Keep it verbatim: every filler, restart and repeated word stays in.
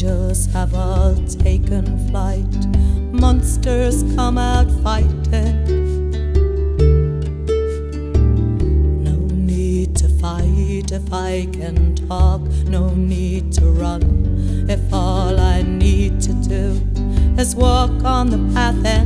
Angels have all taken flight, monsters come out fighting. No need to fight if I can talk, no need to run if all I need to do is walk on the path